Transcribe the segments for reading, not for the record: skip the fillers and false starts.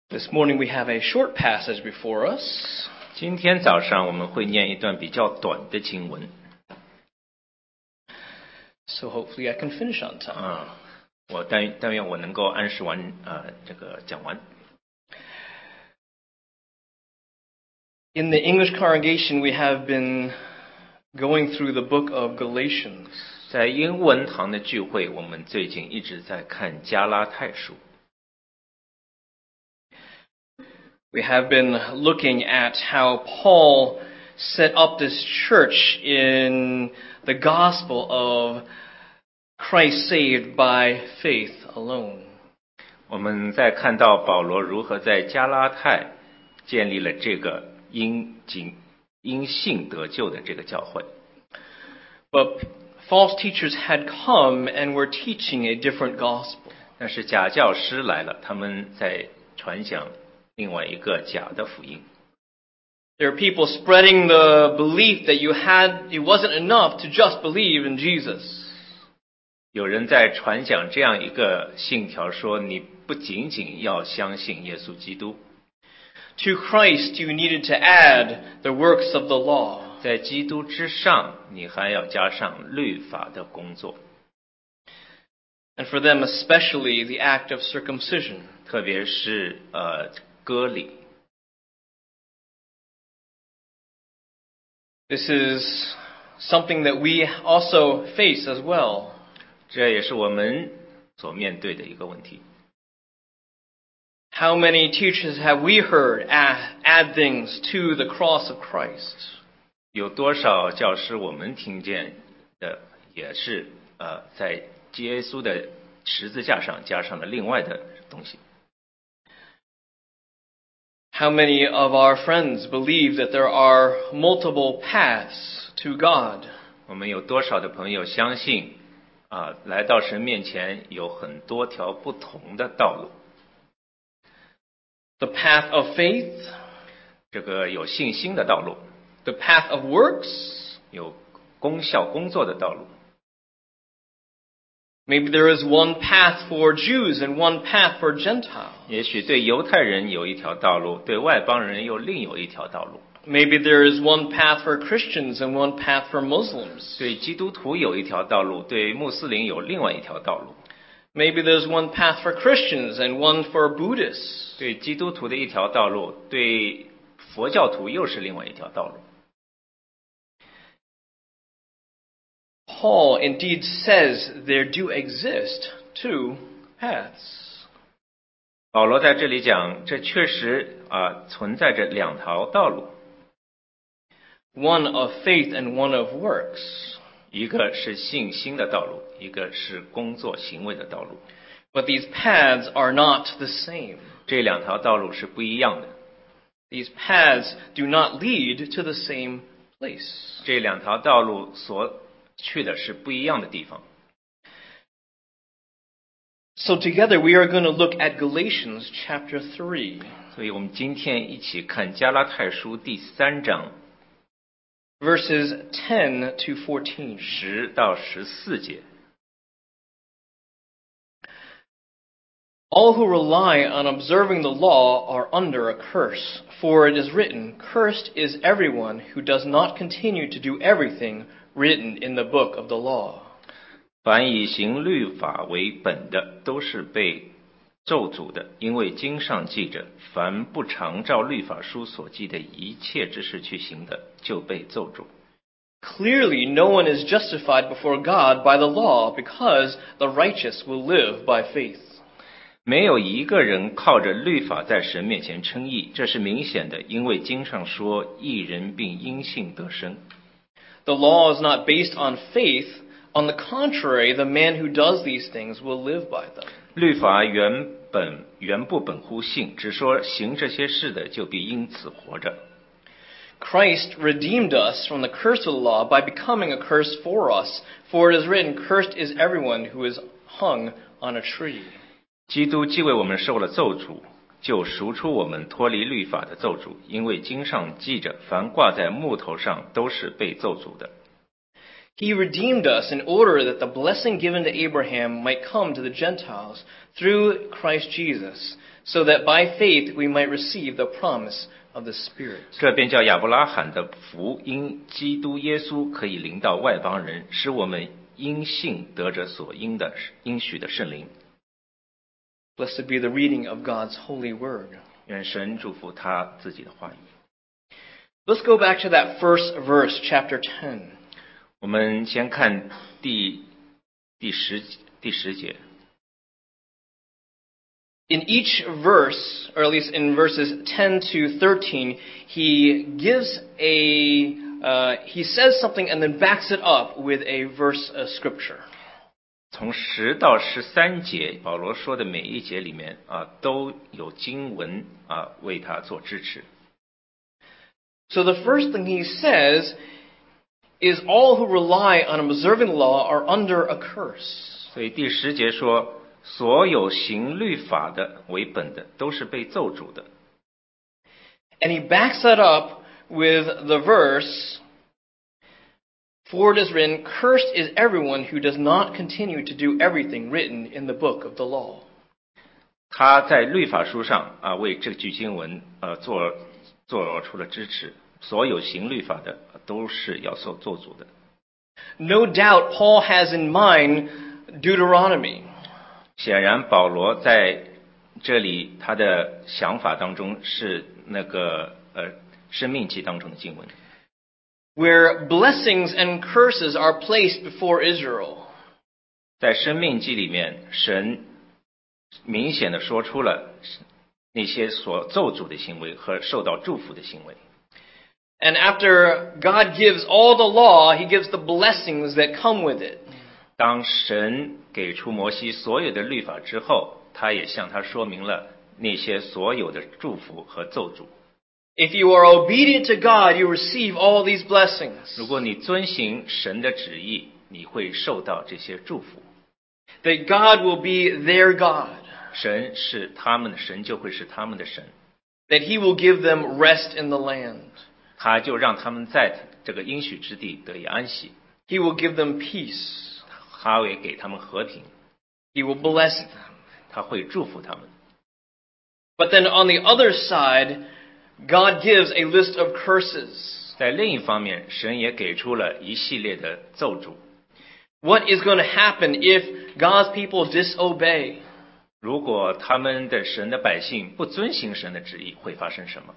This morning we have a short passage before us. 今天早上我们会念一段比较短的经文。 So hopefully I can finish on time. 我但愿我能够按时讲完。 In the English congregation, we have been going through the book of Galatians. 在英文堂的聚会，我们最近一直在看加拉太书。 We have been looking at how Paul set up this church in the gospel of Christ saved by faith alone. 我们在看到保罗如何在加拉太建立了这个因信得救的这个教会。 But false teachers had come and were teaching a different gospel. 但是假教师来了，他们在传讲另外一个假的福音。 There are people spreading the belief that it wasn't enough to just believe in Jesus. 有人在传讲这样一个信条，说你不仅仅要相信耶稣基督。 To Christ you needed to add the works of the law. 在基督之上，你还要加上律法的工作。 And for them especially the act of circumcision. 特别是割礼。 This is something that we also face as well. 这也是我们所面对的一个问题。 How many teachers have we heard add things to the cross of Christ? 有多少教师我们听见的也是在耶稣的十字架上加上了另外的东西。 How many of our friends believe that there are multiple paths to God? 我们有多少的朋友相信来到神面前有很多条不同的道路。 The path of faith, 这个有信心的道路。 the path of works, 有功效工作的道路。 Maybe there is one path for Jews and one path for Gentiles. 也许对犹太人有一条道路，对外邦人又另有一条道路。 Maybe there is one path for Christians and one path for Muslims. 对基督徒有一条道路，对穆斯林有另外一条道路。 Maybe there's one path for Christians and one for Buddhists. 对基督徒的一条道路，对佛教徒又是另外一条道路。 Paul indeed says there do exist two paths. 保罗在这里讲，这确实存在着两条道路。 One of faith and one of works. 一个是信心的道路，一个是工作行为的道路。 But these paths are not the same. 这两条道路是不一样的。 These paths do not lead to the same place. 这两条道路所去的是不一样的地方。 So together we are going to look at Galatians chapter 3. 所以我们今天一起看加拉太书第3章 verses 10 to 14. 10到14节。 All who rely on observing the law are under a curse, for it is written, "Cursed is everyone who does not continue to do everything written in the book of the law." 凡以行律法为本的，都是被咒诅的，因为经上记着，凡不常照律法书所记的一切之事去行的，就被咒诅。 Clearly, no one is justified before God by the law, because the righteous will live by faith. 没有一个人靠着律法在神面前称义，这是明显的，因为经上说，义人并因信得生。 The law is not based on faith. On the contrary, the man who does these things will live by them. 律法原不本乎信，只说行这些事的就必因此活着。 Christ redeemed us from the curse of the law by becoming a curse for us, for it is written, "Cursed is everyone who is hung on a tree." 基督既为我们受了咒诅，就赎出我们脱离律法的咒诅，因为经上记着，凡挂在木头上都是被咒诅的。 He redeemed us in order that the blessing given to Abraham might come to the Gentiles through Christ Jesus, so that by faith we might receive the promise of the Spirit. 这便叫亚伯拉罕的福因基督耶稣可以临到外邦人，使我们因信得着所应的应许的圣灵。 Blessed be the reading of God's holy word. 愿神祝福他自己的话语。 Let's go back to that first verse, chapter 10. 我们先看第十节。 In each verse, or at least in verses 10 to 13, he says something and then backs it up with a verse of scripture. 从10到13节，保罗说的每一节里面都有经文为他做支持。 So the first thing he says is all who rely on observing the law are under a curse. 所以第10节说，所有行律法的为本的都是被咒诅的。 And he backs that up with the verse, For it is written, Cursed is everyone who does not continue to do everything written in the book of the law. 他在律法书上为这句经文做出了支持，所有行律法的都是要受咒诅的。 No doubt Paul has in mind Deuteronomy. 显然保罗在这里他的想法当中是那个申命记当中的经文。 Where blessings and curses are placed before Israel. 在申命记里面，神明显的说出了那些所咒诅的行为和受到祝福的行为。 And after God gives all the law, he gives the blessings that come with it. 当神给出摩西所有的律法之后，他也向他说明了那些所有的祝福和咒诅。 If you are obedient to God, you receive all these blessings. 如果你遵行神的旨意，你会受到这些祝福。 That God will be their God. 神是他们的神，就会是他们的神。 That he will give them rest in the land. 他就让他们在这个应许之地得以安息。 He will give them peace. 他会给他们和平。 He will bless them. 他会祝福他们。 But then on the other side, God gives a list of curses. 在另一方面，神也给出了一系列的咒诅。 What is going to happen if God's people disobey? 如果他们的神的百姓不遵行神的旨意，会发生什么？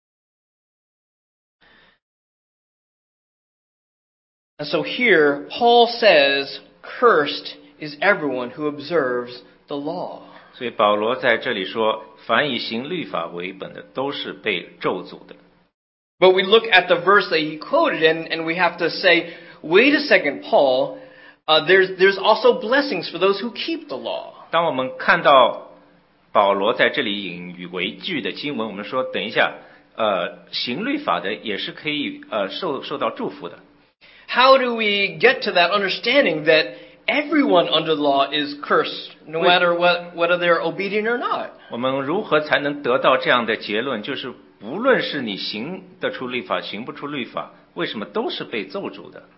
And so here, Paul says, Cursed is everyone who observes the law. 所以保罗在这里说，凡以行律法为本的，都是被咒诅的。 But we look at the verse that he quoted and we have to say, wait a second, Paul, there's also blessings for those who keep the law. 当我们看到保罗在这里引语为据的经文，我们说，等一下，行律法的也是可以受到祝福的。 How do we get to that understanding that everyone under the law is cursed, no matter whether they're obedient or not? 我们如何才能得到这样的结论？就是不论是你行得出律法，行不出律法，为什么都是被咒诅的？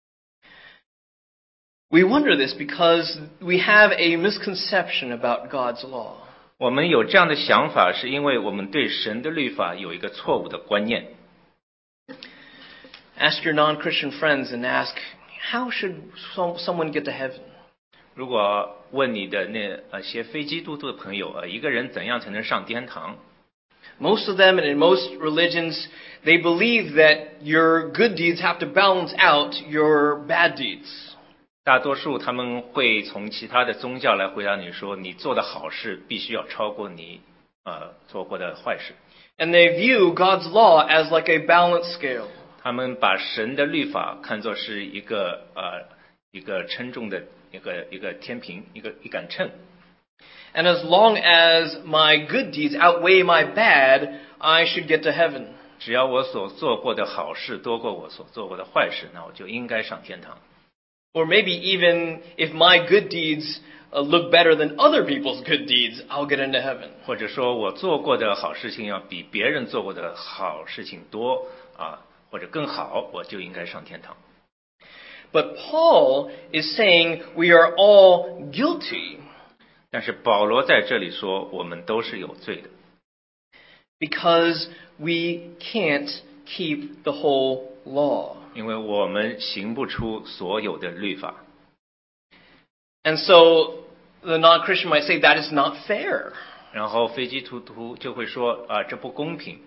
We wonder this because we have a misconception about God's law. 我们有这样的想法，是因为我们对神的律法有一个错误的观念。 Ask your non-Christian friends and ask, how should someone get to heaven? 如果问你的那些非基督徒的朋友一个人怎样才能上天堂？ Most of them and in most religions, they believe that your good deeds have to balance out your bad deeds. 大多数他们会从其他的宗教来回答你说，你做的好事必须要超过你做过的坏事。 And they view God's law as like a balance scale. 他们把神的律法看作是一个称重的一个天平，一杆秤。 And as long as my good deeds outweigh my bad, I should get to heaven. 只要我所做过的好事多过我所做过的坏事，那我就应该上天堂。 Or maybe even if my good deeds look better than other people's good deeds, I'll get into heaven. 或者说我做过的好事情要比别人做过的好事情多或者更好，我就应该上天堂。 But Paul is saying we are all guilty. 但是保罗在这里说我们都是有罪的， because we can't keep the whole law. 因为我们行不出所有的律法。 And so the non-Christian might say that is not fair. 然后非基督徒就会说这不公平。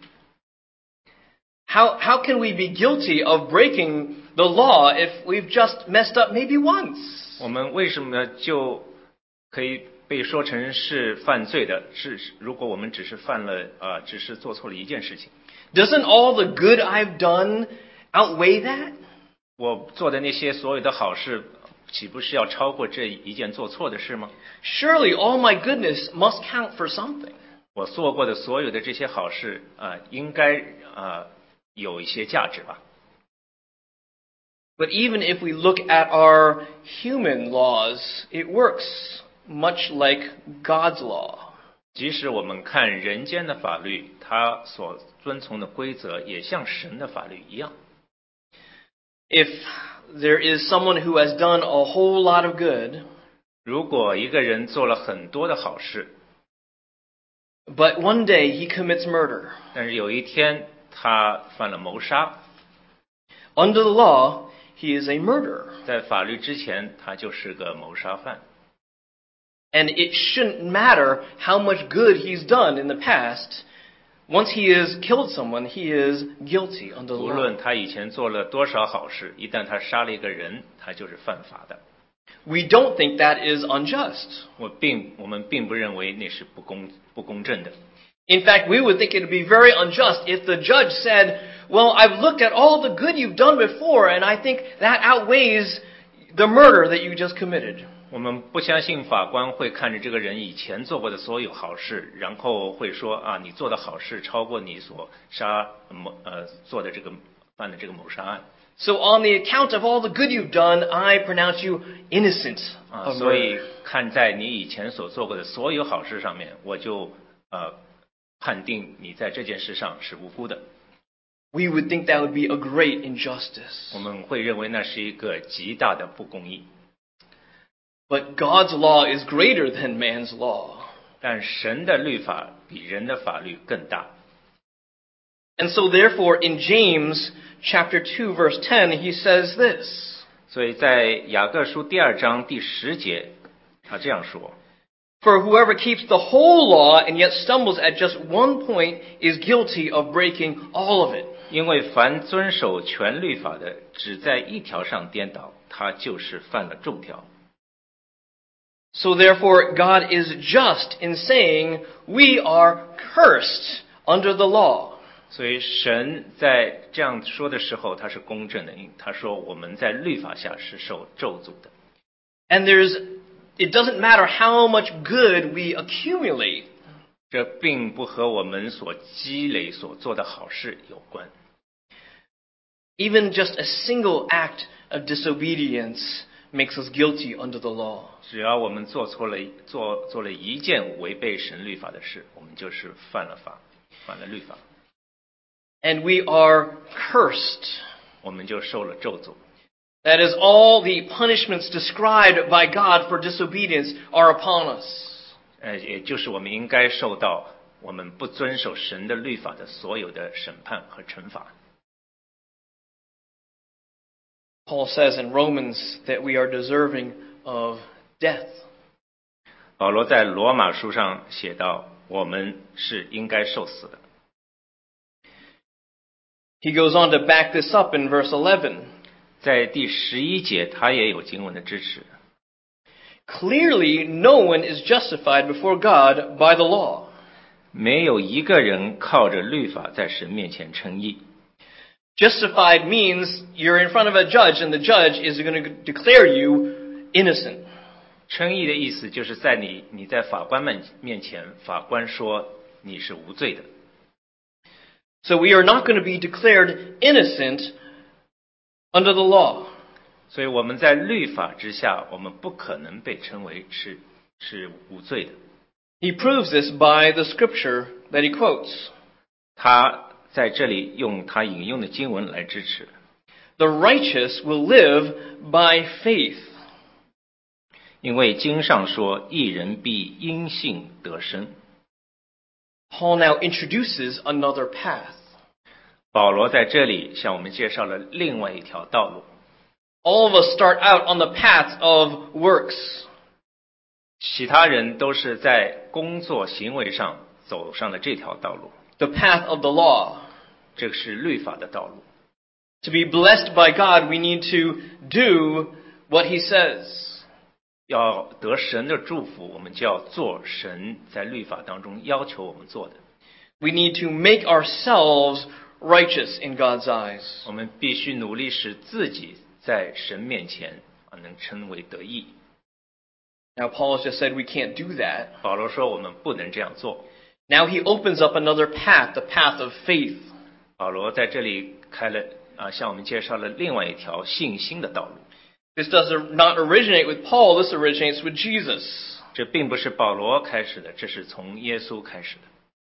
How can we be guilty of breaking the law if we've just messed up maybe once? 我们为什么就可以被说成是犯罪的？如果我们只是犯了只是做错了一件事情。 Doesn't all the good I've done outweigh that? 我做的那些所有的好事，岂不是要超过这一件做错的事吗？ Surely all my goodness must count for something. 我做过的所有的这些好事应该有一些价值吧。 But even if we look at our human laws, it works much like God's law. 即使我们看人间的法律，它所遵从的规则也像神的法律一样。 If there is someone who has done a whole lot of good, 如果一个人做了很多的好事， but one day he commits murder, 但是有一天他犯了谋杀， under the law, he is a murderer. 在法律之前他就是个谋杀犯。 And it shouldn't matter how much good he's done in the past. Once he has killed someone, he is guilty under the 无 law. 论他以前做了多少好事，一旦他杀了一个人，他就是犯法的。 We don't think that is unjust. 我们并不认为那是不公正的。 In fact, we would think it would be very unjust if the judge said, well, I've looked at all the good you've done before, and I think that outweighs the murder that you just committed. 我们不相信法官会看着这个人以前做过的所有好事，然后会说你做的好事超过你所做的犯的这个谋杀案。 So on the account of all the good you've done, I pronounce you innocent of 所以 murder. 看在你以前所做过的所有好事上面，我就判定你在这件事上是无辜的。 We would think that would be a great injustice. 我们会认为那是一个极大的不公义。 But God's law is greater than man's law. 但神的律法比人的法律更大。 And so therefore in James chapter 2 verse 10 he says this. 所以在雅各书第2章第10节，他这样说。 For whoever keeps the whole law and yet stumbles at just one point is guilty of breaking all of it. 因为凡遵守全律法的，只在一条上颠倒，他就是犯了众条。 So therefore God is just in saying we are cursed under the law. 所以神在这样说的时候，他是公正的，他说我们在律法下是受咒诅的。 And it doesn't matter how much good we accumulate. 这并不和我们所积累所做的好事有关。 Even just a single act of disobedience makes us guilty under the law. 只要我们做了一件违背神律法的事，我们就是犯了律法。 And we are cursed. 我们就受了咒诅。 That is, all the punishments described by God for disobedience are upon us. 也就是我们应该受到我们不遵守神的律法的所有的审判和惩罚。 Paul says in Romans that we are deserving of death. 保罗在罗马书上写道，我们是应该受死的。 He goes on to back this up in verse 11. 在第11节，他也有经文的支持。 Clearly, no one is justified before God by the law. 没有一个人靠着律法在神面前称义。 Justified means you're in front of a judge and the judge is going to declare you innocent. 称义的意思就是在你在法官面前，法官说你是无罪的。 So we are not going to be declared innocent under the law. 所以我们在律法之下，我们不可能被称为是无罪的。 He proves this by the scripture that he quotes. 他在这里用他引用的经文来支持。 The righteous will live by faith. 因为经上说，义人必因信得生。 Paul now introduces another path. 保罗在这里向我们介绍了另外一条道路。 All of us start out on the path of works. 其他人都是在工作行为上走上了这条道路。 The path of the law. 这是律法的道路。 To be blessed by God, we need to do what He says. 要得神的祝福，我们就要做神在律法当中要求我们做的。 We need to make ourselves righteous in God's eyes. 我们必须努力使自己在神面前能称为得义。 Now Paul has just said we can't do that. 保罗说我们不能这样做。 Now he opens up another path, the path of faith. 保罗在这里向我们介绍了另外一条信心的道路。 This does not originate with Paul, this originates with Jesus. 这并不是保罗开始的，这是从耶稣开始的。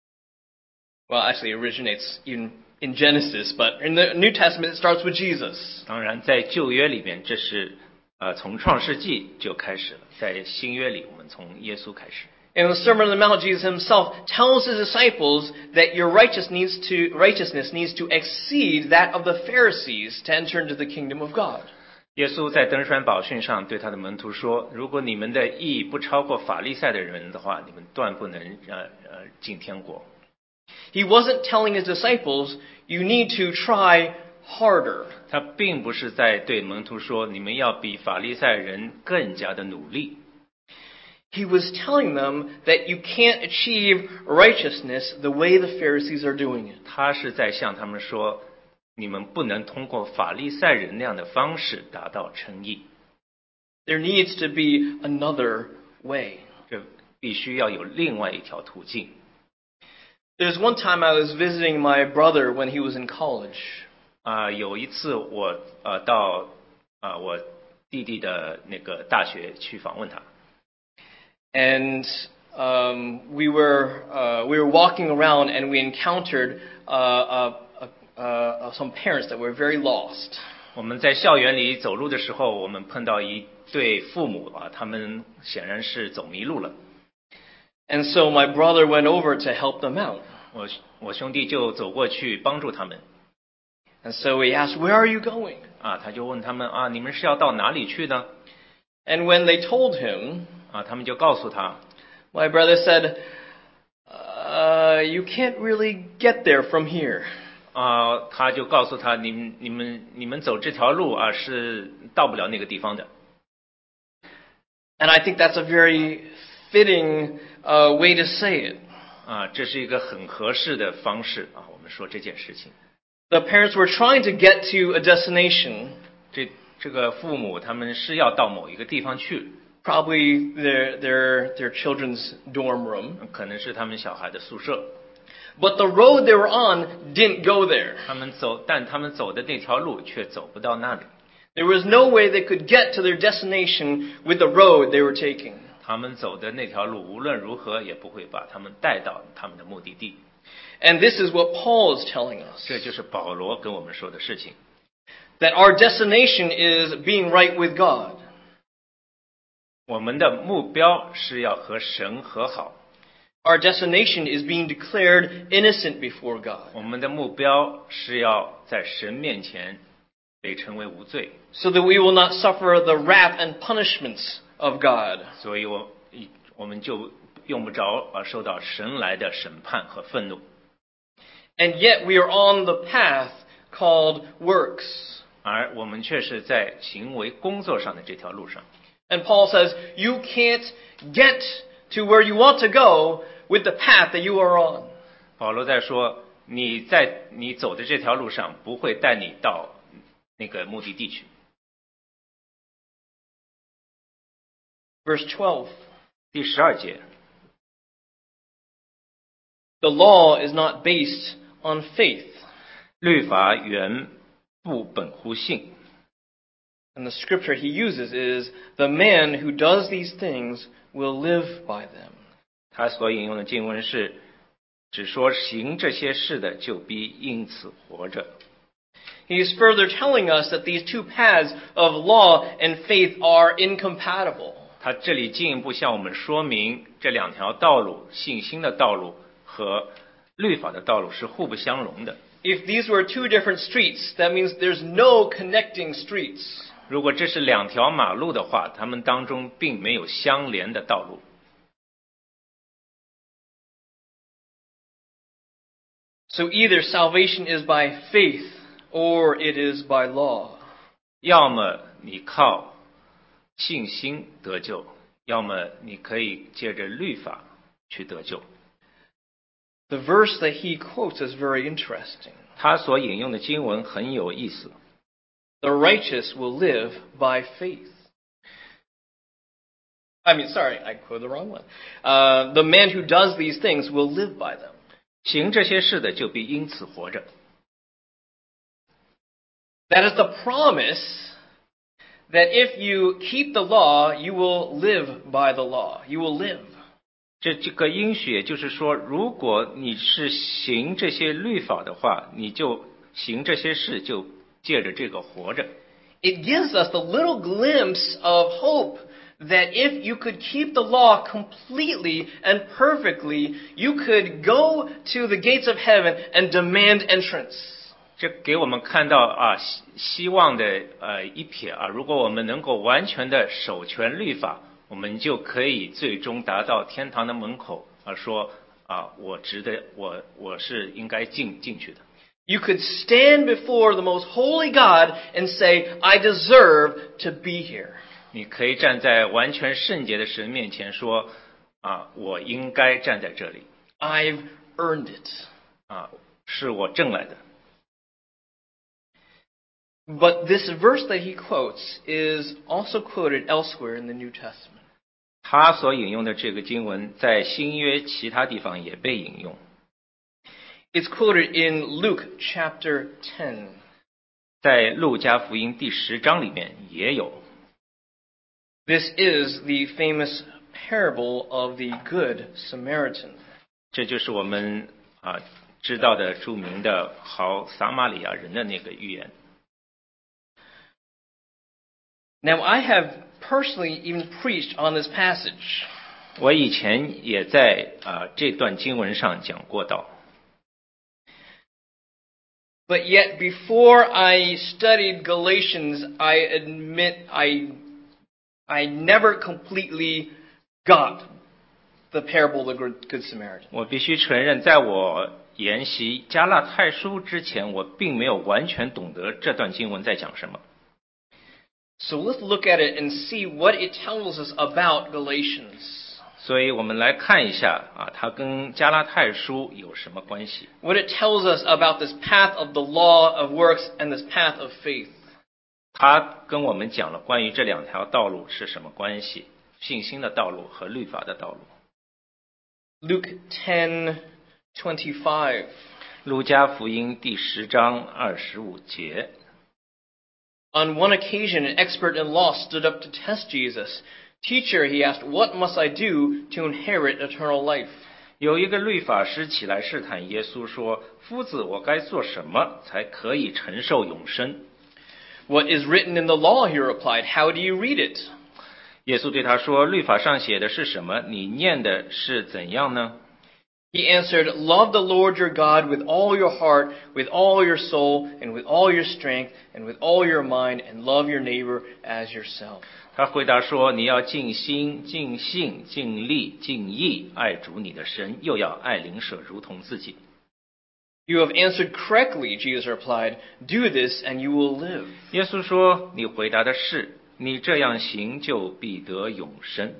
Well, actually it originates in Genesis, but in the New Testament it starts with Jesus. 当然在旧约里面这是从创世纪就开始了，在新约里我们从耶稣开始。 In the Sermon on the Mount, Jesus himself tells his disciples that your righteousness needs to exceed that of the Pharisees to enter into the kingdom of God. 耶稣在登山宝训上对他的门徒说，如果你们的义不超过法利赛的人的话，你们断不能进天国。 He wasn't telling his disciples, you need to try harder. 他并不是在对门徒说，你们要比法利赛人更加的努力。 He was telling them that you can't achieve righteousness the way the Pharisees are doing it. 他是在向他们说，你们不能通过法利赛人那样的方式达到称义。 There needs to be another way. 这必须要有另外一条途径。 There's one time I was visiting my brother when he was in college. 有一次我到我弟弟的那个大学去访问他。 And we were walking around and we encountered some parents that were very lost. 我们在校园里走路的时候，我们碰到一对父母他们显然是走迷路了。 And so my brother went over to help them out. 我兄弟就走过去帮助他们。 And so he asked, "Where are you going?" 他就问他们你们是要到哪里去呢？ And when they told him, 他们就告诉他。 My brother said, "You can't really get there from here." 他就告诉他，你们走这条路是到不了那个地方的。 And I think that's a very fitting way to say it. 这是一个很合适的方式我们说这件事情。 The parents were trying to get to a destination. 这个父母他们是要到某一个地方去。 Probably their children's dorm room. 可能是他们小孩的宿舍。 But the road they were on didn't go there. 但他们走的那条路却走不到那里。 There was no way they could get to their destination with the road they were taking. 他们走的那条路无论如何也不会把他们带到他们的目的地。 And this is what Paul is telling us. 这就是保罗跟我们说的事情。 That our destination is being right with God. 我们的目标是要和神和好。 Our destination is being declared innocent before God. 我们的目标是要在神面前被称为无罪。 So that we will not suffer the wrath and punishments of God. 所以我们就用不着受到神来的审判和愤怒。 And yet we are on the path called works. 而我们却是在行为工作上的这条路上。 And Paul says, you can't get to where you want to go with the path that you are on. 保罗在说，你走的这条路上不会带你到那个目的地去。 Verse 12. 第12节。 The law is not based on faith. 律法原不本乎信。 And the scripture he uses is, the man who does these things will live by them. 他所引用的经文是，只说行这些事的就必因此活着。 He is further telling us that these two paths of law and faith are incompatible. 他这里进一步向我们说明，这两条道路，信心的道路和律法的道路是互不相容的。 If these were two different streets, that means there's no connecting streets. 如果这是两条马路的话，它们当中并没有相连的道路。 So either salvation is by faith or it is by law. 要么你靠信心得救，要么你可以借着律法去得救。 The verse that he quotes is very interesting. 他所引用的经文很有意思。 The righteous will live by faith. I quoted the wrong one. The man who does these things will live by them. 行这些事的就必因此活着。 That is the promise that if you keep the law, you will live by the law. You will live. 这个应许也就是说，如果你是行这些律法的话，你就行这些事，就借着这个活着。 It gives us the little glimpse of hope that if you could keep the law completely and perfectly, you could go to the gates of heaven and demand entrance. 这给我们看到希望的一瞥如果我们能够完全的守全律法，我们就可以最终达到天堂的门口说我值得，我是应该进去的。 You could stand before the most holy God and say, I deserve to be here. 你可以站在完全圣洁的神面前说我应该站在这里。 I've earned it. 是我挣来的。 But this verse that he quotes is also quoted elsewhere in the New Testament. 他所引用的这个经文在新约其他地方也被引用。 It's quoted in Luke chapter 10. 在路加福音第10章里面也有。 This is the famous parable of the Good Samaritan. 这就是我们知道的著名的好撒玛利亚人的那个寓言。 Now, I have personally even preached on this passage. 我以前也在这段经文上讲过道。 But yet, before I studied Galatians, I admit I never completely got the parable of the Good Samaritan. 我必须承认，在我研习加拉太书之前，我并没有完全懂得这段经文在讲什么。 So let's look at it and see what it tells us about Galatians. 所以我们来看一下它跟加拉太书有什么关系。 What it tells us about this path of the law of works and this path of faith. 它跟我们讲了关于这两条道路是什么关系，信心的道路和律法的道路。 Luke 10:25. 路加福音第10章25节。 On one occasion, an expert in law stood up to test Jesus. Teacher, he asked, what must I do to inherit eternal life? 有一个律法师起来试探耶稣说：夫子，我该做什么才可以承受永生？ What is written in the law, he replied. How do you read it? 耶稣对他说：律法上写的是什么？你念的是怎样呢？ He answered, love the Lord your God with all your heart, with all your soul, and with all your strength, and with all your mind, and love your neighbor as yourself. 他回答说：你要尽心、尽性、尽力、尽意爱主你的神，又要爱邻舍如同自己。 You have answered correctly, Jesus replied. Do this and you will live. 耶稣说：你回答的是，你这样行就必得永生。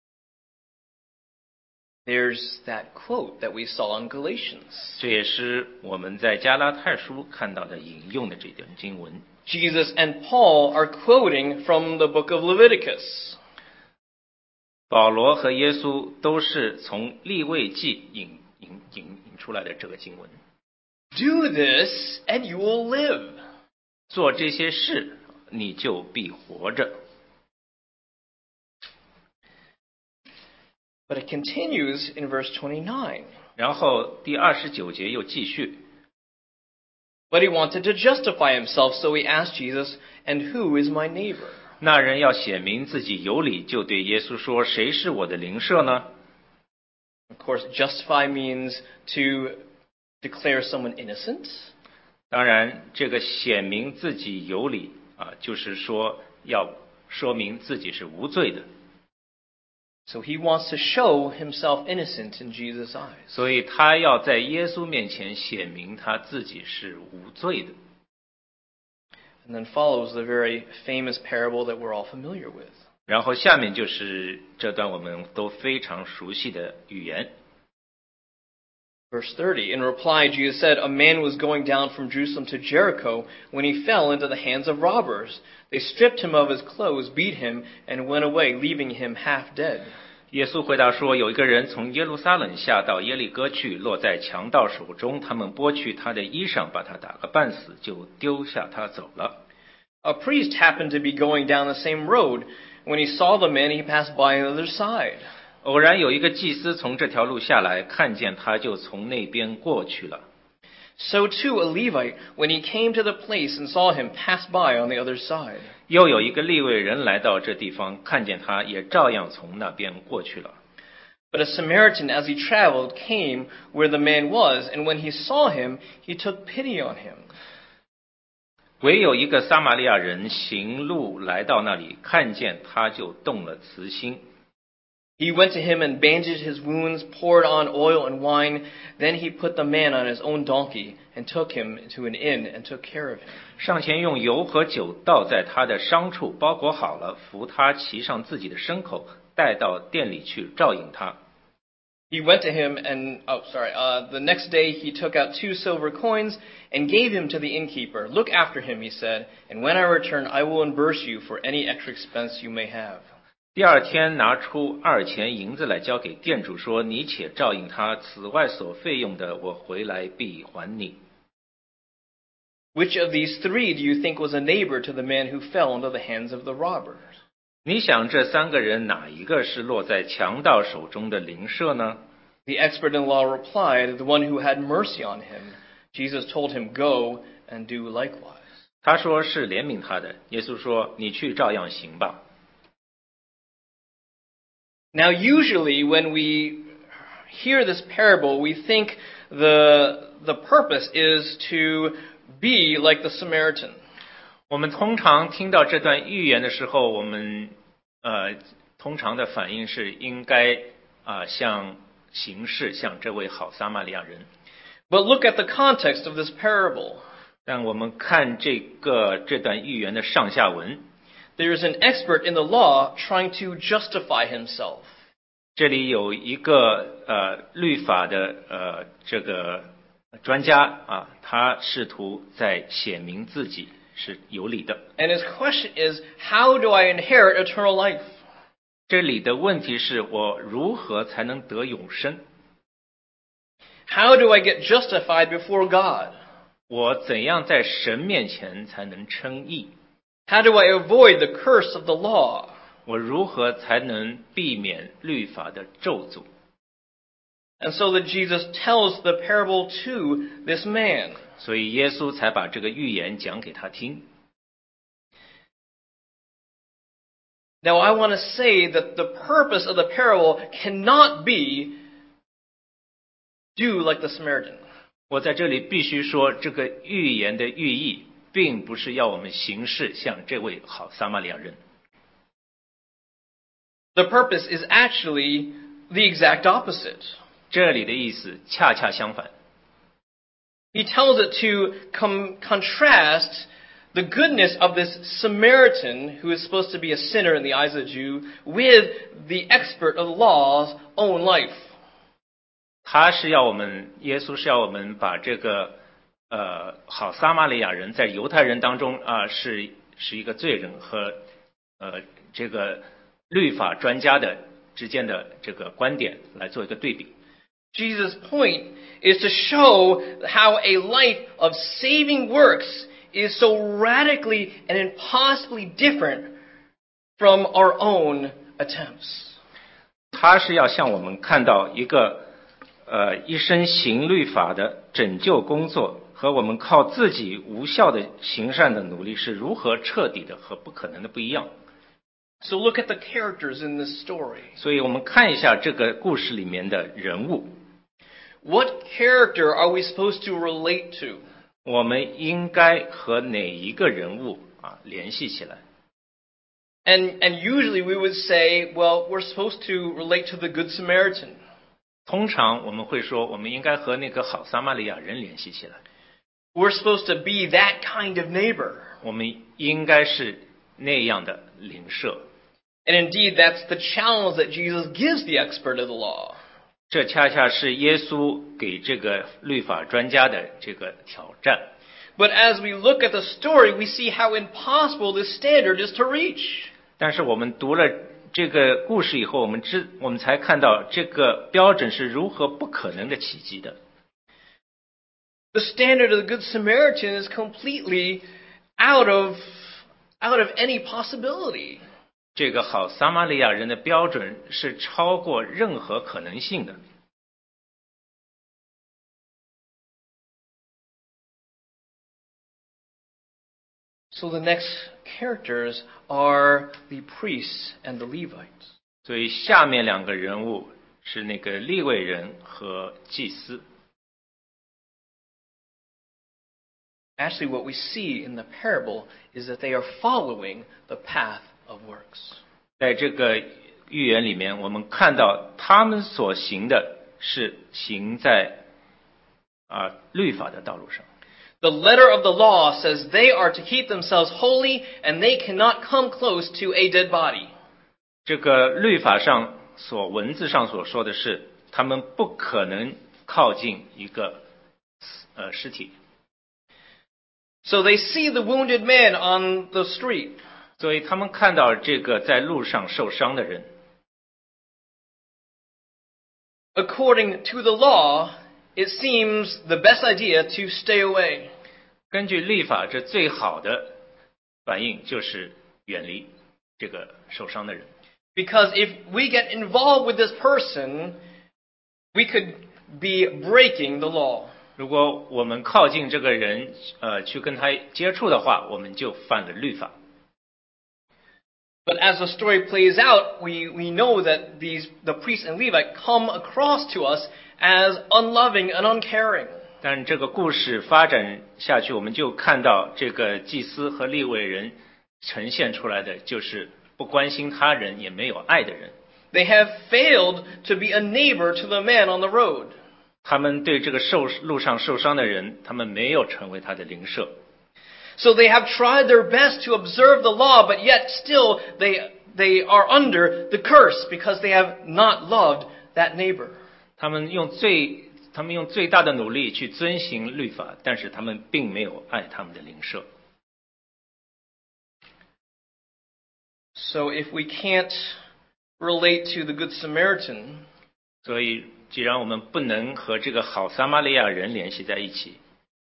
There's that quote that we saw in Galatians. 这也是我们在加拉太书看到的引用的这段经文。 Jesus and Paul are quoting from the book of Leviticus. 保罗和耶稣都是从利未记引出来的这个经文。 Do this and you will live. 做这些事，你就必活着。 But it continues in verse 29. 然后第29节又继续。 But he wanted to justify himself, so he asked Jesus, and who is my neighbor? 那人要显明自己有理，就对耶稣说：“谁是我的邻舍呢？” Of course, justify means to declare someone innocent. 当然，这个显明自己有理就是说要说明自己是无罪的。 So he wants to show himself innocent in Jesus' eyes. 所以他要在耶稣面前显明他自己是无罪的。 And then follows the very famous parable that we're all familiar with. 然后下面就是这段我们都非常熟悉的语言。 Verse 30, in reply, Jesus said, a man was going down from Jerusalem to Jericho when he fell into the hands of robbers. They stripped him of his clothes, beat him, and went away, leaving him half dead. 耶稣回答说，有一个人从耶路撒冷下到耶利哥去，落在强盗手中，他们剥去他的衣裳，把他打个半死，就丢下他走了。 A priest happened to be going down the same road. When he saw the man, he passed by on the other side. 偶然有一个祭司从这条路下来，看见他就从那边过去了。 So too a Levite, when he came to the place and saw him, passed by on the other side. 又有一个利未人来到这地方，看见他也照样从那边过去了。 But a Samaritan, as he traveled, came where the man was, and when he saw him, he took pity on him. 唯有一个撒玛利亚人行路来到那里，看见他就动了慈心。 He went to him and bandaged his wounds, poured on oil and wine. Then he put the man on his own donkey and took him to an inn and took care of him. 上前用油和酒倒在他的伤处，包裹好了，扶他骑上自己的牲口，带到店里去照应他。 He went to him and, the next day he took out 2 silver coins and gave him to the innkeeper. Look after him, he said, and when I return, I will reimburse you for any extra expense you may have. 第二天拿出2钱银子来交给店主，说：“你且照应他，此外所费用的，我回来必还你。” Which of these 3 do you think was a neighbor to the man who fell into the hands of the robbers? 你想这3个人哪一个是落在强盗手中的邻舍呢？ The expert in law replied, the one who had mercy on him. Jesus told him, go and do likewise. 他说是怜悯他的。耶稣说：“你去照样行吧。” Now, usually when we hear this parable, we think the purpose is to be like the Samaritan. 我们通常听到这段寓言的时候，我们通常的反应是应该像行事像这位好撒玛利亚人。 But look at the context of this parable. 但我们看这段寓言的上下文。 There is an expert in the law trying to justify himself. 这里有一个律法的这个专家他试图在显明自己是有理的。 And his question is, how do I inherit eternal life? 这里的问题是我如何才能得永生？ How do I get justified before God? 我怎样在神面前才能称义？ How do I avoid the curse of the law? 我如何才能避免律法的咒诅？ And so that Jesus tells the parable to this man. 所以耶稣才把这个寓言讲给他听。 Now I want to say that the purpose of the parable cannot be do like the Samaritan. 我在这里必须说，这个寓言的寓意并不是要我们行事像这位好撒玛利亚人。 The purpose is actually the exact opposite. 这里的意思恰恰相反。 He tells it to contrast the goodness of this Samaritan, who is supposed to be a sinner in the eyes of the Jew, with the expert of the law's own life. 耶稣是要我们把这个好撒玛利亚人在犹太人当中是一个罪人和这个律法专家的之间的这个观点来做一个对比。 Jesus' point is to show how a life of saving works is so radically and impossibly different from our own attempts. 他是要向我们看到一个一生行律法的拯救工作和我们靠自己无效的行善的努力是如何彻底的和不可能的不一样。 So look at the characters in this story. 所以我们看一下这个故事里面的人物， What character are we supposed to relate to? 我们应该和哪一个人物联系起来？ And usually we would say, well, we're supposed to relate to the Good Samaritan. 通常我们会说，我们应该和那个好撒玛利亚人联系起来。 We're supposed to be that kind of neighbor. 我们应该是那样的邻舍。 And indeed, that's the challenge that Jesus gives the expert of the law. 这恰恰是耶稣给这个律法专家的这个挑战。 But as we look at the story, we see how impossible this standard is to reach. 但是我们读了这个故事以后，我们才看到这个标准是如何不可能的企及的。 The standard of the Good Samaritan is completely out of any possibility. 这个好撒玛利亚人的标准是超过任何可能性的。 So the next characters are the priests and the Levites. 所以下面两个人物是那个利未人和祭司。 Actually, what we see in the parable is that they are following the path of works. 在这个寓言里面，我们看到他们所行的是行在律法的道路上。 The letter of the law says they are to keep themselves holy and they cannot come close to a dead body. 这个律法上文字上所说的是，他们不可能靠近一个尸体。 So they see the wounded man on the street. 所以他们看到这个在路上受伤的人。 According to the law, it seems the best idea to stay away. 根据律法，这最好的反应就是远离这个受伤的人。 Because if we get involved with this person, we could be breaking the law. 如果我们靠近这个人，去跟他接触的话，我们就犯了律法。 But as the story plays out, we know that the priest and Levite come across to us as unloving and uncaring. 但这个故事发展下去，我们就看到这个祭司和利未人呈现出来的就是不关心他人也没有爱的人。 They have failed to be a neighbor to the man on the road. 他们对这个路上受伤的人，他们没有成为他的邻舍。 So they have tried their best to observe the law, but yet still they are under the curse because they have not loved that neighbor. 他们用最大的努力去遵行律法，但是他们并没有爱他们的邻舍。 So if we can't relate to the Good Samaritan, 所以既然我们不能和这个好撒玛利亚人联系在一起，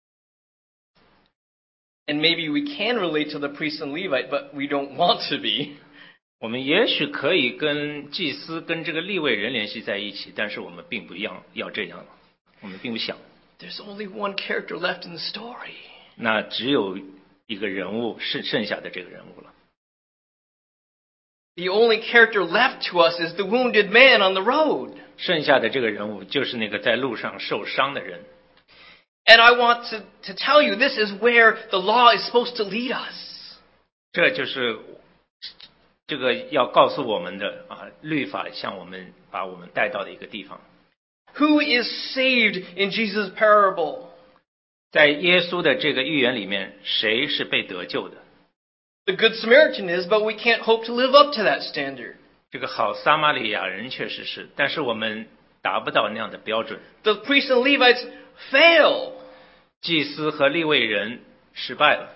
and maybe we can relate to the priest and Levite, but we don't want to be, 我们也许可以跟祭司跟这个利未人联系在一起，但是我们并不要这样，我们并不想。 there's only one character left in the story. 那只有一个人物剩下的这个人物了。 The only character left to us is the wounded man on the road. 剩下的这个人物就是那个在路上受伤的人。 And I want to tell you, this is where the law is supposed to lead us. 这就是这个要告诉我们的律法把我们带到的一个地方。 Who is saved in Jesus' parable? 在耶稣的这个寓言里面，谁是被得救的？ The Good Samaritan is, but we can't hope to live up to that standard. 这个好撒玛利亚人确实是，但是我们达不到那样的标准。 The priests and Levites fail. 祭司和利未人失败了，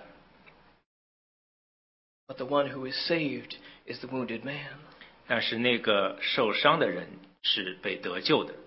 But the one who is saved is the wounded man. 但是那个受伤的人是被得救的，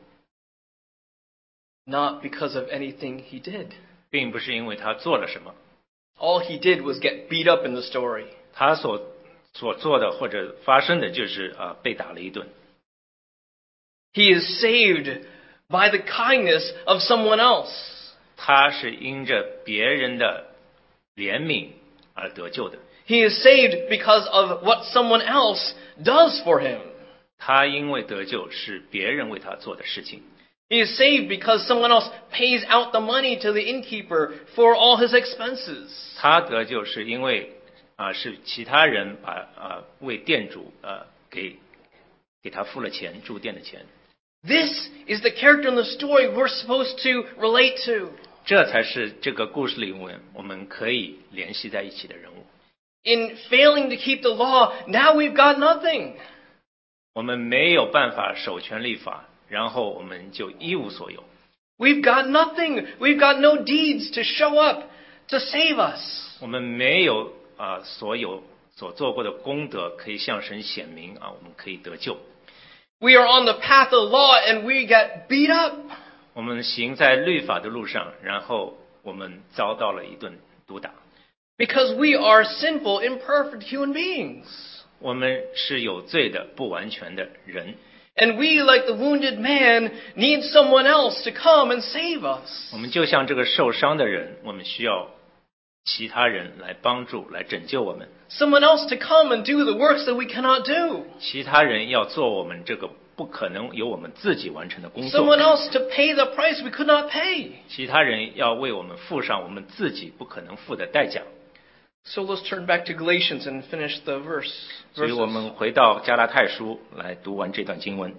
Not because of anything he did. 并不是因为他做了什么， All he did was get beat up in the story. 他所做的或者发生的就是被打了一顿。 He is saved by the kindness of someone else. 他是因着别人的怜悯而得救的。 He is saved because of what someone else does for him. 他因为得救是别人为他做的事情。 He is saved because someone else pays out the money to the innkeeper for all his expenses. 他得救是因为是其他人为店主给他付了钱，住店的钱。 This is the character in the story we're supposed to relate to. 这才是这个故事里我们可以联系在一起的人物。 In failing to keep the law, now we've got nothing. 我们没有办法守全律法，然后我们就一无所有。 We've got nothing. We've got no deeds to show up to save us. 我们没有所做过的功德可以向神显明我们可以得救。 We are on the path of law and we get beat up. 我们行在律法的路上，然后我们遭到了一顿毒打。 Because we are sinful, imperfect human beings. 我们是有罪的、不完全的人。 And we, like the wounded man, need someone else to come and save us. 我们就像这个受伤的人，我们需要其他人来帮助、来拯救我们。 Someone else to come and do the works that we cannot do. 其他人要做我们这个不可能由我们自己完成的工作。 Someone else to pay the price we could not pay. 其他人要为我们付上我们自己不可能付的代价。 So let's turn back to Galatians and finish the verse. 所以我们回到加拉太书来读完这段经文。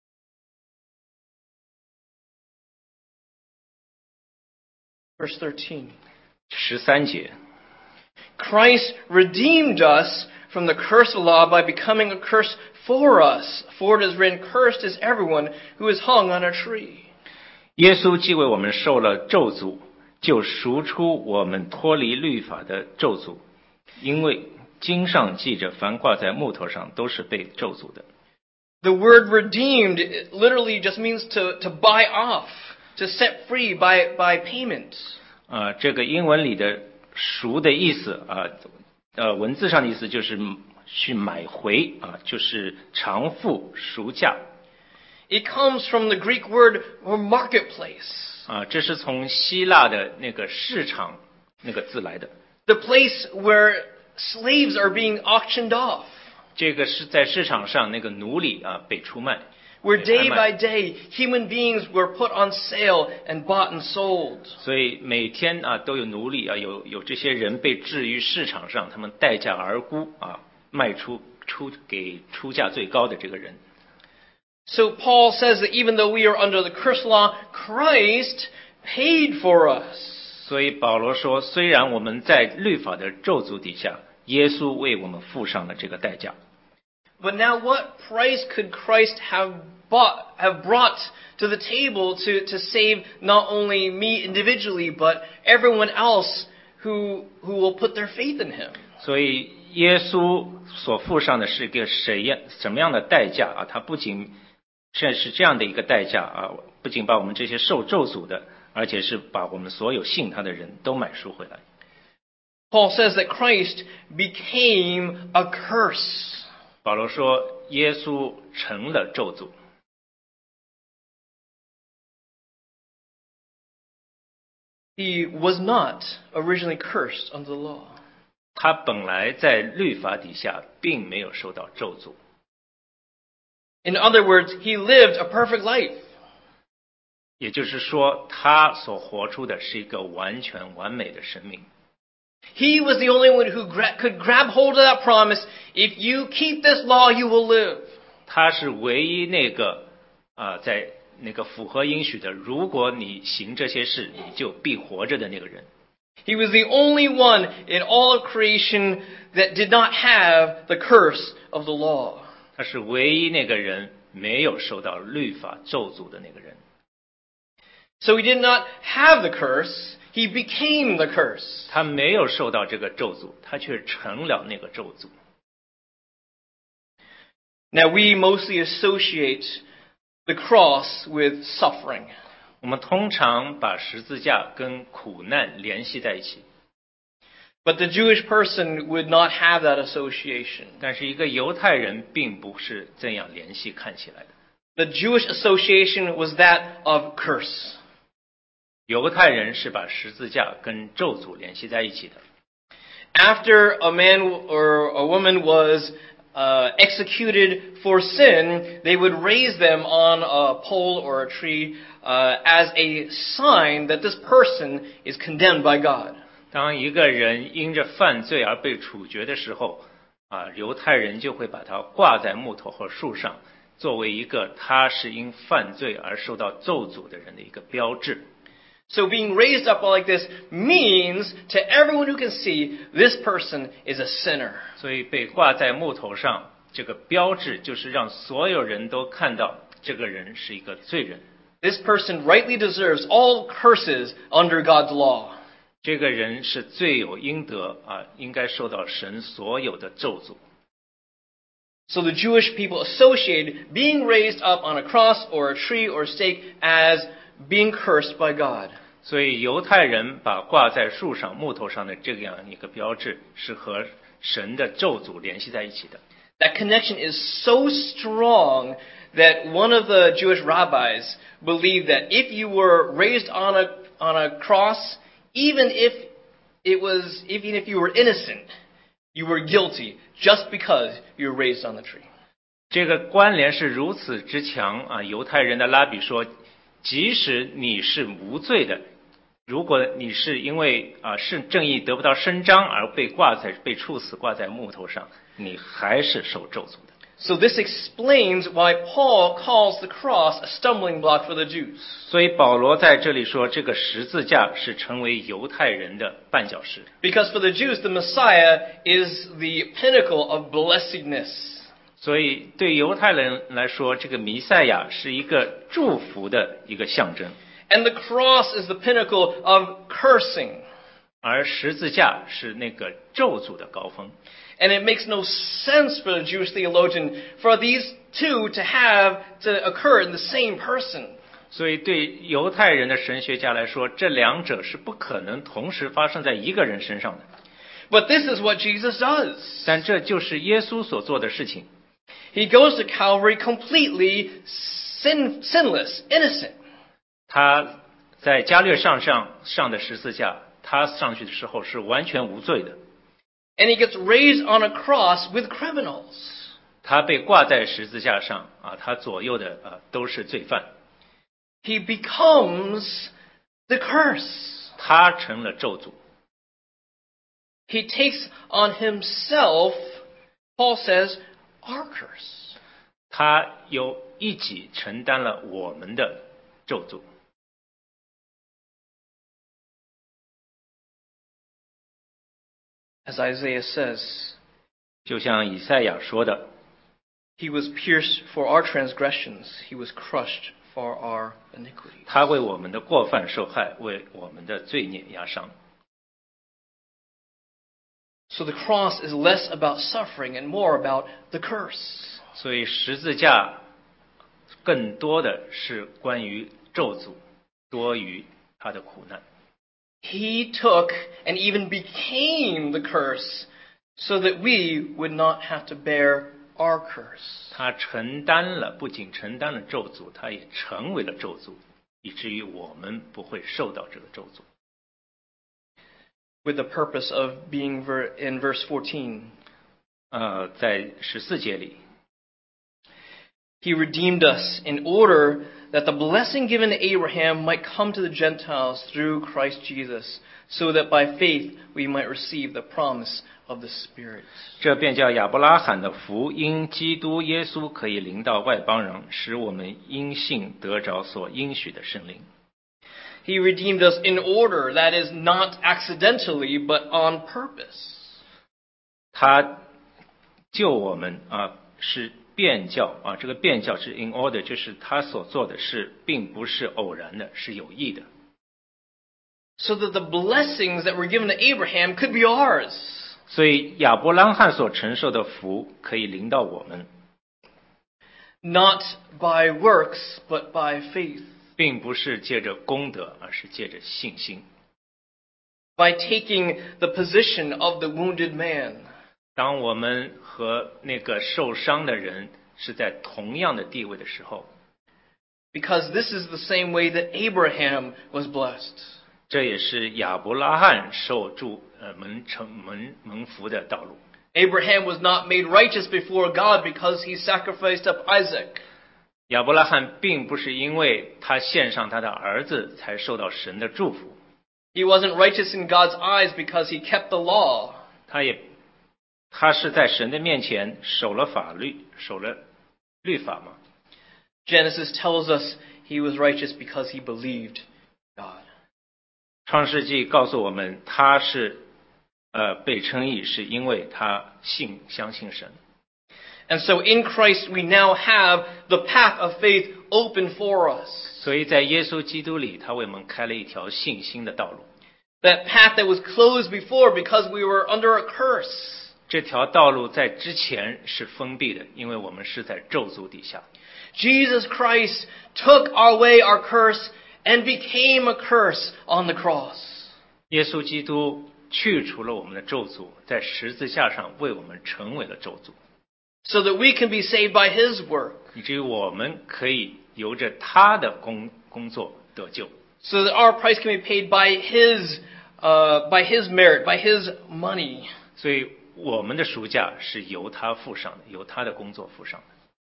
Verse 13. 13节。 Christ redeemed us from the curse of the law by becoming a curse for us. For it is written, cursed is everyone who is hung on a tree. 耶稣既为我们受了咒诅，就赎出我们脱离律法的咒诅，因为经上记着，凡挂在木头上都是被咒诅的。 The word redeemed literally just means to buy off, to set free by payment. 这个英文里的赎的意思文字上的意思就是去买回就是偿付赎价。 It comes from the Greek word marketplace. 这是从希腊的那个市场那个字来的。 The place where slaves are being auctioned off. 这个是在市场上那个奴隶被出卖。 Where day by day human beings were put on sale and bought and sold. 所以每天都有奴隶有这些人被置于市场上，他们待价而沽卖给出价最高的这个人。 So Paul says that even though we are under the curse law, Christ paid for us. 所以保罗说，虽然我们在律法的咒诅底下，耶稣为我们付上了这个代价。 But now what price could Christ have brought to the table to save not only me individually, but everyone else who will put their faith in him? 所以耶稣所付上的是一个什么样的代价他不仅是这样的一个代价不仅把我们这些受咒诅的，而且是把我们所有信他的人都买赎回来。 Paul says that Christ became a curse. 保罗说，耶稣成了咒诅。 He was not originally cursed under the law. 他本来在律法底下并没有受到咒诅。 In other words, he lived a perfect life. 也就是说，他所活出的是一个完全完美的生命。 He was the only one who could grab hold of that promise. If you keep this law, you will live. 他是唯一那个在那个符合应许的，如果你行这些事，你就必活着的那个人。 He was the only one in all of creation that did not have the curse of the law. 他是唯一那个人没有受到律法咒诅的那个人。 So he did not have the curse. He became the curse. 他没有受到这个咒诅，他却成了那个咒诅。 Now we mostly associate the cross with suffering. 我们通常把十字架跟苦难联系在一起。 But the Jewish person would not have that association. 但是一个犹太人并不是这样联系看起来的。 The Jewish association was that of curse. 犹太人是把十字架跟咒诅联系在一起的。 after a man or a woman was executed for sin, they would raise them on a pole or a tree as a sign that this person is condemned by God. 当一个人因着犯罪而被处决的时候，犹太人就会把他挂在木头和树上，作为一个他是因犯罪而受到咒诅的人的一个标志。 So being raised up like this means to everyone who can see this person is a sinner. 所以被挂在木头上，这个标志就是让所有人都看到这个人是一个罪人。 This person rightly deserves all curses under God's law. 这个人是罪有应得应该受到神所有的咒诅。 So the Jewish people associated being raised up on a cross or a tree or a stake as being cursed by God. 所以犹太人把挂在树上、木头上的这样一个标志是和神的咒诅联系在一起的。 That connection is so strong that one of the Jewish rabbis believed that if you were raised on a cross, even if you were innocent, you were guilty just because you were raised on the tree. 这个关联是如此之强犹太人的拉比说，即使你是无罪的，如果你是因为是正义得不到伸张而被处死挂在木头上，你还是受咒诅的。 So this explains why Paul calls the cross a stumbling block for the Jews. 所以保罗在这里说，这个十字架是成为犹太人的绊脚石。 Because for the Jews, the Messiah is the pinnacle of blessedness. 所以对犹太人来说，这个弥赛亚是一个祝福的一个象征。 And the cross is the pinnacle of cursing. 而十字架是那个咒诅的高峰。 And it makes no sense for the Jewish theologian for these two to occur in the same person. 所以对犹太人的神学家来说，这两者是不可能同时发生在一个人身上的。 But this is what Jesus does. 但这就是耶稣所做的事情。 He goes to Calvary completely sinless, innocent. 他在加略上的十字架，他上去的时候是完全无罪的。 And he gets raised on a cross with criminals. 他被挂在十字架上他左右的都是罪犯。 He becomes the curse. 他成了咒诅。 He takes on himself, Paul says, our curse. 他有一己承担了我们的咒诅。 As Isaiah says, 就像以赛亚说的， He was pierced for our transgressions, he was crushed for our iniquities. 他为我们的过犯受害，为我们的罪孽压伤。 So the cross is less about suffering and more about the curse. 所以十字架更多的是关于咒诅，多于他的苦难。 He took and even became the curse so that we would not have to bear our curse. 他不仅承担了咒诅，他也成为了咒诅，以至于我们不会受到这个咒诅。 With the purpose of being in verse 14. 在14节里 He redeemed us in order that the blessing given to Abraham might come to the Gentiles through Christ Jesus, so that by faith we might receive the promise of the Spirit. 这便叫亚伯拉罕的福因基督耶稣可以临到外邦人，使我们因信得着所应许的圣灵。 He redeemed us in order, that is, not accidentally, but on purpose. 他救我们是变教这个变教是 in order， 就是他所做的事并不是偶然的，是有意的。 So that the blessings that were given to Abraham could be ours. 所以亚伯拉罕所承受的福可以临到我们。 Not by works, but by faith. 并不是借着功德，而是借着信心。 By taking the position of the wounded man. 当我们和那个受伤的人是在同样的地位的时候， Because this is the same way that Abraham was blessed. 这也是亚伯拉罕受助蒙福的道路。 Abraham was not made righteous before God because he sacrificed up Isaac. 亚伯拉罕并不是因为他献上他的儿子才受到神的祝福。 He wasn't righteous in God's eyes because he kept the law. 他是在神的面前守了法律，守了律法吗？ Genesis tells us he was righteous because he believed God. 创世纪告诉我们，他是被称义，是因为他相信神。 And so in Christ we now have the path of faith open for us. 所以在耶稣基督里，他为我们开了一条信心的道路。 That path that was closed before because we were under a curse. 这条道路在之前是封闭的，因为我们是在咒诅底下。 Jesus Christ took away our curse and became a curse on the cross. 耶稣基督去除了我们的咒诅，在十字架上为我们成为了咒诅。 So that we can be saved by His work. 以至于我们可以由着他的工作得救。 So that our price can be paid by His merit, by His money. 所以我们的赎价是由他付上的，由他的工作付上的。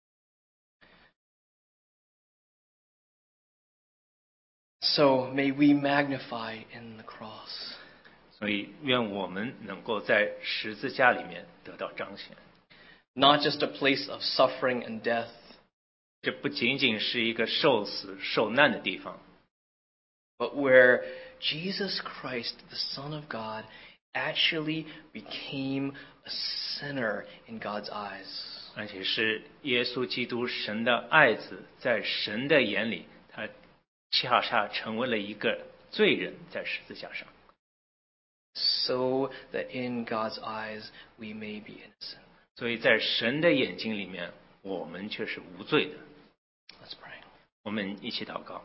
So may we magnify in the cross. 所以愿我们能够在十字架里面得到彰显。 Not just a place of suffering and death. 这不仅仅是一个受死受难的地方， But where Jesus Christ, the Son of God, actually became a sinner in God's eyes. 而且是耶稣基督神的爱子，在神的眼里，他恰恰成为了一个罪人，在十字架上。 So that in God's eyes we may be innocent. 所以在神的眼睛里面，我们却是无罪的。 Let's pray. 我们一起祷告。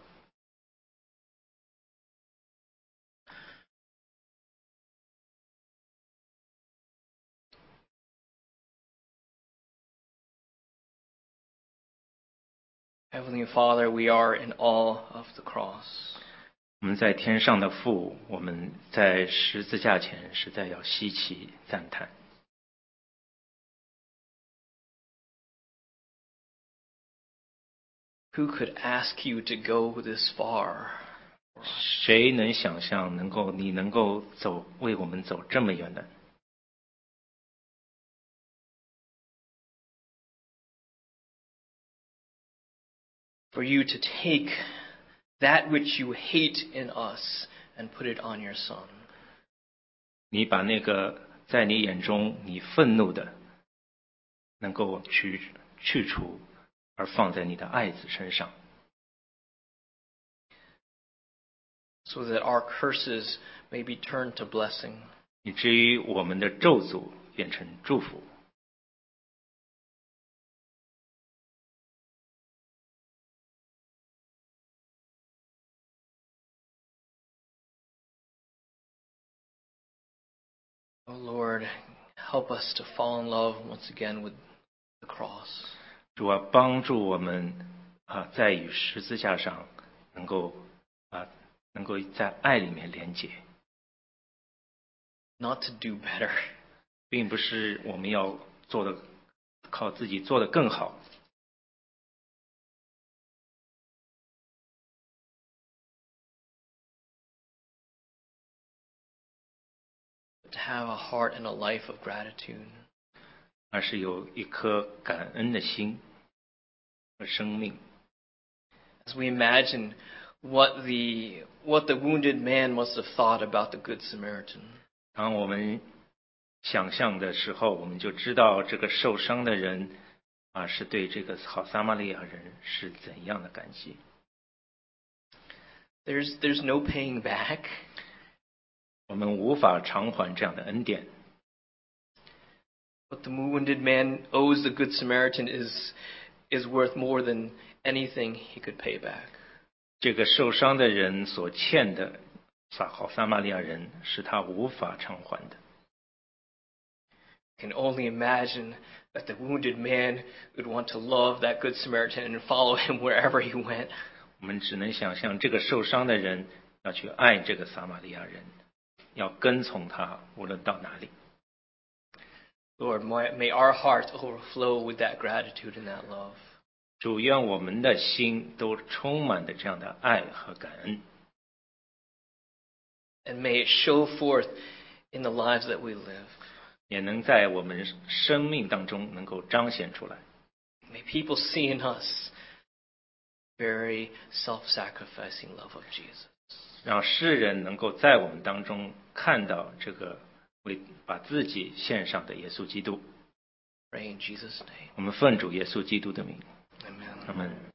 Heavenly Father, we are in awe of the cross. 我们在天上的父，我们在十字架前实在要稀奇赞叹。 Who could ask you to go this far? 谁能想象你能够为我们走这么远呢？ For you to take that which you hate in us and put it on your Son. 你把那个在你眼中你愤怒的，能够去除，而放在你的爱子身上， So that our curses may be turned to blessing. 以至于我们的咒诅变成祝福。 Oh Lord, help us to fall in love once again with the cross. 主啊，帮助我们在与十字架上能够在爱里面连结。 Not to do better, 并不是我们要靠自己做得更好， but to have a heart and a life of gratitude. 而是有一颗感恩的心和生命。 As we imagine what the wounded man must have thought about the Good Samaritan. 当我们想象的时候，我们就知道这个受伤的人是对这个好撒玛利亚人是怎样的感激。 There's no paying back. 我们无法偿还这样的恩典， What the wounded man owes the Good Samaritan is worth more than anything he could pay back. 这个受伤的人所欠的好撒玛利亚人是他无法偿还的。 I can only imagine that the wounded man would want to love that Good Samaritan and follow him wherever he went. 我们只能想象这个受伤的人要去爱这个撒玛利亚人，要跟从他，无论到哪里。 Lord, may our hearts overflow with that gratitude and that love. 主，愿我们的心都充满着这样的爱和感恩。 And may it show forth in the lives that we live. 也能在我们生命当中能够彰显出来。 May people see in us very self-sacrificing love of Jesus. 让世人能够在我们当中看到这个把自己献上的耶稣基督。 Pray in Jesus' name. 我们奉主耶稣基督的名。 Amen. 阿们。